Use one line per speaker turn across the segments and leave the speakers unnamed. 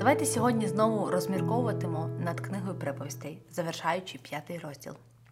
Давайте сьогодні знову розмірковуватимо над книгою приповістей, завершаючи 5 розділ.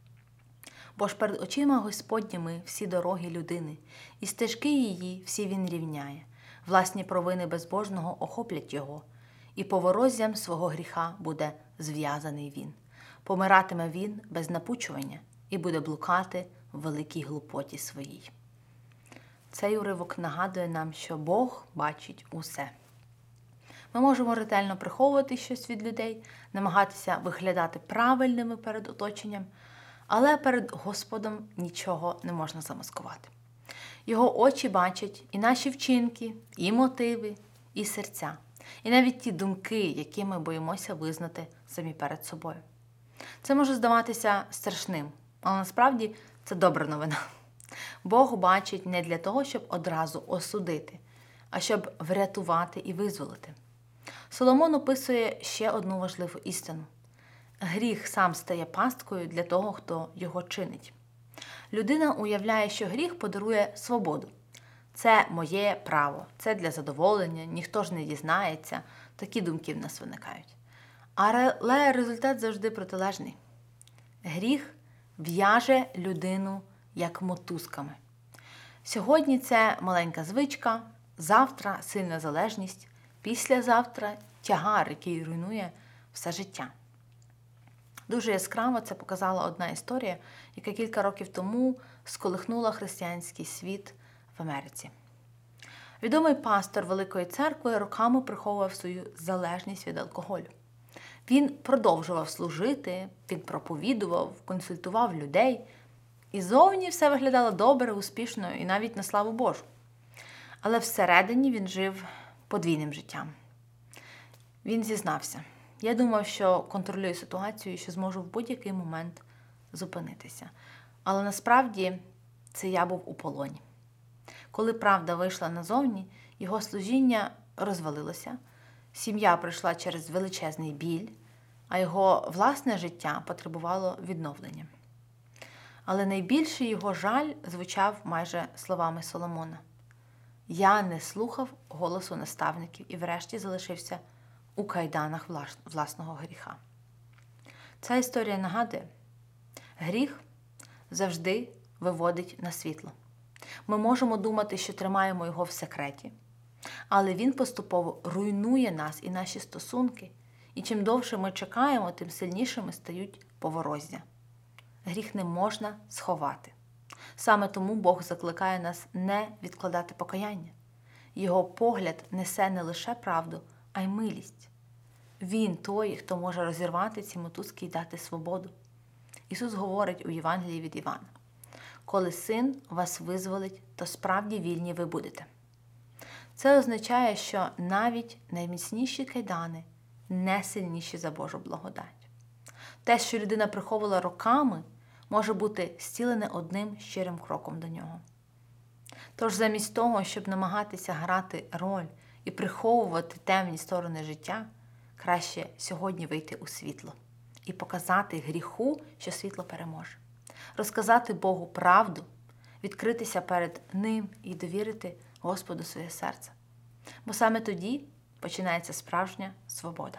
Бо ж перед очима Господніми всі дороги людини, і стежки її всі він рівняє. Власні провини безбожного охоплять його, і повороззям свого гріха буде зв'язаний він. Помиратиме він без напучування і буде блукати в великій глупоті своїй. Цей уривок нагадує нам, що Бог бачить усе. Ми можемо ретельно приховувати щось від людей, намагатися виглядати правильними перед оточенням, але перед Господом нічого не можна замаскувати. Його очі бачать і наші вчинки, і мотиви, і серця, і навіть ті думки, які ми боїмося визнати самі перед собою. Це може здаватися страшним, але насправді це добра новина. Бог бачить не для того, щоб одразу осудити, а щоб врятувати і визволити. Соломон описує ще одну важливу істину. Гріх сам стає пасткою для того, хто його чинить. Людина уявляє, що гріх подарує свободу. Це моє право, це для задоволення, ніхто ж не дізнається. Такі думки в нас виникають. Але результат завжди протилежний. Гріх в'яже людину як мотузками. Сьогодні це маленька звичка, завтра сильна залежність, післязавтра тягар, який руйнує все життя. Дуже яскраво це показала одна історія, яка кілька років тому сколихнула християнський світ в Америці. Відомий пастор Великої церкви роками приховував свою залежність від алкоголю. Він продовжував служити, він проповідував, консультував людей. І зовні все виглядало добре, успішно і навіть на славу Божу. Але всередині він жив подвійним життям. Він зізнався: я думав, що контролюю ситуацію і що зможу в будь-який момент зупинитися. Але насправді це я був у полоні. Коли правда вийшла назовні, його служіння розвалилося, сім'я пройшла через величезний біль, а його власне життя потребувало відновлення. Але найбільший його жаль звучав майже словами Соломона. Я не слухав голосу наставників і врешті залишився у кайданах власного гріха. Ця історія нагадує, гріх завжди виводить на світло. Ми можемо думати, що тримаємо його в секреті, але він поступово руйнує нас і наші стосунки, і чим довше ми чекаємо, тим сильнішими стають повороззя. Гріх не можна сховати. Саме тому Бог закликає нас не відкладати покаяння. Його погляд несе не лише правду, а й милість. Він той, хто може розірвати ці мотузки і дати свободу. Ісус говорить у Євангелії від Івана: «Коли Син вас визволить, то справді вільні ви будете». Це означає, що навіть найміцніші кайдани не сильніші за Божу благодать. Те, що людина приховувала роками, може бути зцілене одним щирим кроком до нього. Тож замість того, щоб намагатися грати роль і приховувати темні сторони життя, краще сьогодні вийти у світло і показати гріху, що світло переможе. Розказати Богу правду, відкритися перед Ним і довірити Господу своє серце. Бо саме тоді починається справжня свобода.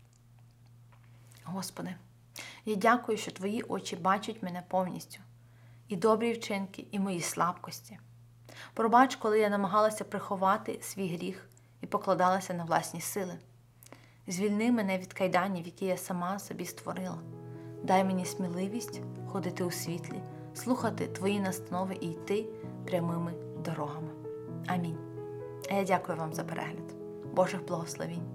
Господи, я дякую, що Твої очі бачать мене повністю, і добрі вчинки, і мої слабкості. Пробач, коли я намагалася приховати свій гріх і покладалася на власні сили. Звільни мене від кайданів, які я сама собі створила. Дай мені сміливість ходити у світлі, слухати Твої настанови і йти прямими дорогами. Амінь. А я дякую вам за перегляд. Божих благословінь.